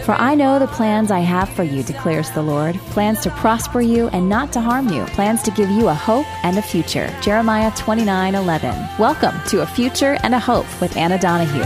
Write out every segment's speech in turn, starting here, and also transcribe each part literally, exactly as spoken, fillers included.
For I know the plans I have for you, declares the Lord, plans to prosper you and not to harm you, plans to give you a hope and a future. Jeremiah twenty-nine eleven. Welcome to A Future and a Hope with Anna Donahue.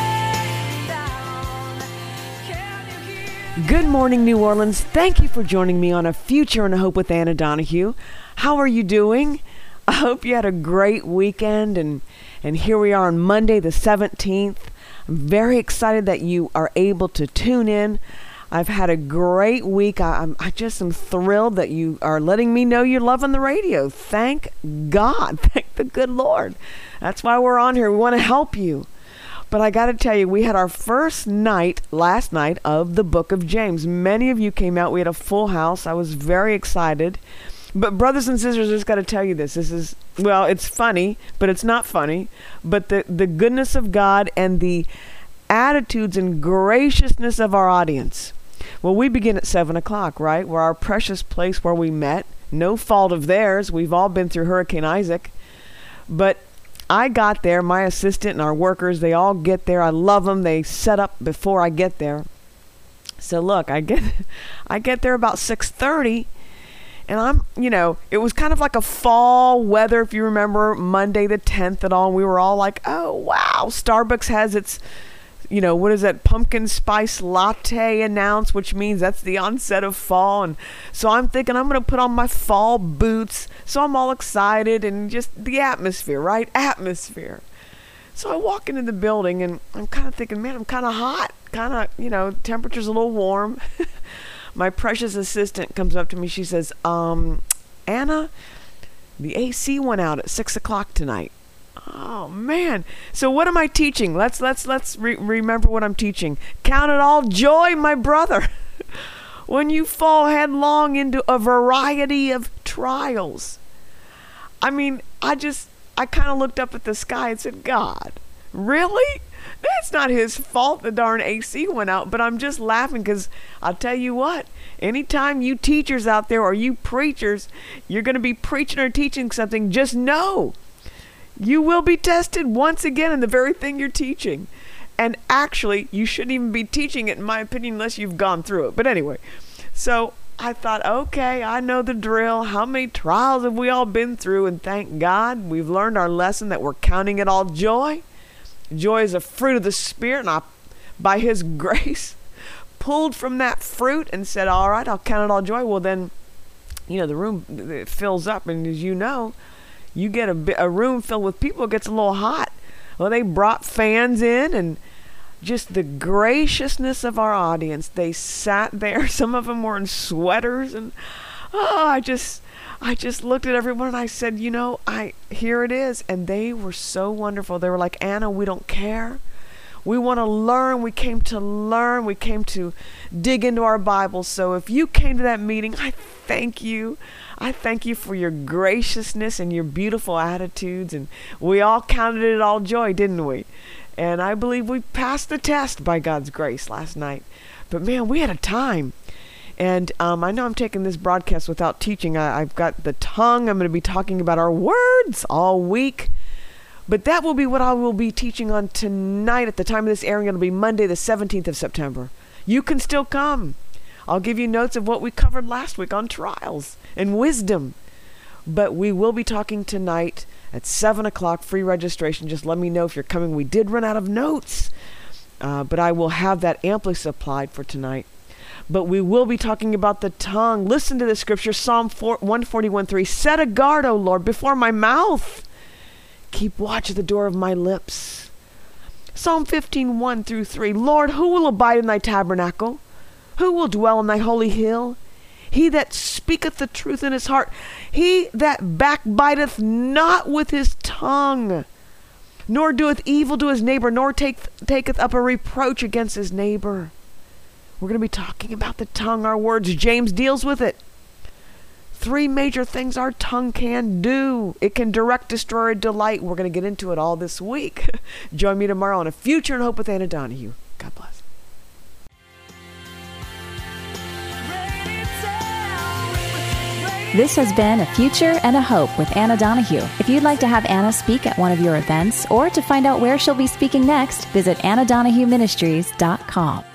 Good morning, New Orleans. Thank you for joining me on A Future and a Hope with Anna Donahue. How are you doing? I hope you had a great weekend, and, and here we are on Monday the seventeenth. I'm very excited that you are able to tune in. I've had a great week. I, I'm, I just am thrilled that you are letting me know you're loving the radio. Thank God. Thank the good Lord. That's why we're on here. We want to help you. But I got to tell you, we had our first night last night of the book of James. Many of you came out. We had a full house. I was very excited. But brothers and sisters, I just got to tell you this. This is, well, it's funny, but it's not funny. But the, the goodness of God and the attitudes and graciousness of our audience. Well, we begin at seven o'clock, right? We're our precious place where we met. No fault of theirs. We've all been through Hurricane Isaac. But I got there, my assistant and our workers, they all get there. I love them. They set up before I get there. So look, I get I get there about six thirty. And I'm, you know, it was kind of like a fall weather, if you remember, Monday the tenth and all. We were all like, oh, wow. Starbucks has its, you know, what is that, pumpkin spice latte announced, which means that's the onset of fall. And so I'm thinking I'm going to put on my fall boots. So I'm all excited and just the atmosphere, right? Atmosphere. So I walk into the building and I'm kind of thinking, man, I'm kind of hot. Kind of, you know, temperature's a little warm. My precious assistant comes up to me. She says, um, Anna, the A C went out at six o'clock tonight. Oh, man. So what am I teaching? Let's let's let's re- remember what I'm teaching. Count it all joy, my brother, when you fall headlong into a variety of trials. I mean, I just, I kind of looked up at the sky and said, God, really? That's not his fault the darn A C went out, but I'm just laughing because I'll tell you what, anytime you teachers out there or you preachers, you're going to be preaching or teaching something, just know you will be tested once again in the very thing you're teaching. And actually, you shouldn't even be teaching it, in my opinion, unless you've gone through it. But anyway, so I thought, okay, I know the drill. How many trials have we all been through? And thank God we've learned our lesson that we're counting it all joy. Joy is a fruit of the Spirit, and I, by His grace, pulled from that fruit and said, all right, I'll count it all joy. Well, then, you know, the room it fills up, and as you know, you get a, a room filled with people, it gets a little hot. Well, they brought fans in, and just the graciousness of our audience. They sat there. Some of them were in sweaters, and oh, I just... I just looked at everyone and I said, you know, I here it is. And they were so wonderful. They were like, Anna, we don't care. We want to learn. We came to learn. We came to dig into our Bibles. So if you came to that meeting, I thank you. I thank you for your graciousness and your beautiful attitudes. And we all counted it all joy, didn't we? And I believe we passed the test by God's grace last night. But man, we had a time. And um, I know I'm taking this broadcast without teaching. I, I've got the tongue. I'm going to be talking about our words all week. But that will be what I will be teaching on tonight at the time of this airing. It'll be Monday, the seventeenth of September. You can still come. I'll give you notes of what we covered last week on trials and wisdom. But we will be talking tonight at seven o'clock, free registration. Just let me know if you're coming. We did run out of notes, uh, but I will have that amply supplied for tonight. But we will be talking about the tongue. Listen to the scripture, Psalm one forty-one three. Set a guard, O Lord, before my mouth. Keep watch at the door of my lips. Psalm fifteen one through three. Lord, who will abide in thy tabernacle? Who will dwell in thy holy hill? He that speaketh the truth in his heart. He that backbiteth not with his tongue. Nor doeth evil to his neighbor, nor take, taketh up a reproach against his neighbor. We're going to be talking about the tongue, our words. James deals with it. Three major things our tongue can do. It can direct, destroy, or delight. We're going to get into it all this week. Join me tomorrow on A Future and Hope with Anna Donahue. God bless. This has been A Future and a Hope with Anna Donahue. If you'd like to have Anna speak at one of your events or to find out where she'll be speaking next, visit anna donahue ministries dot com.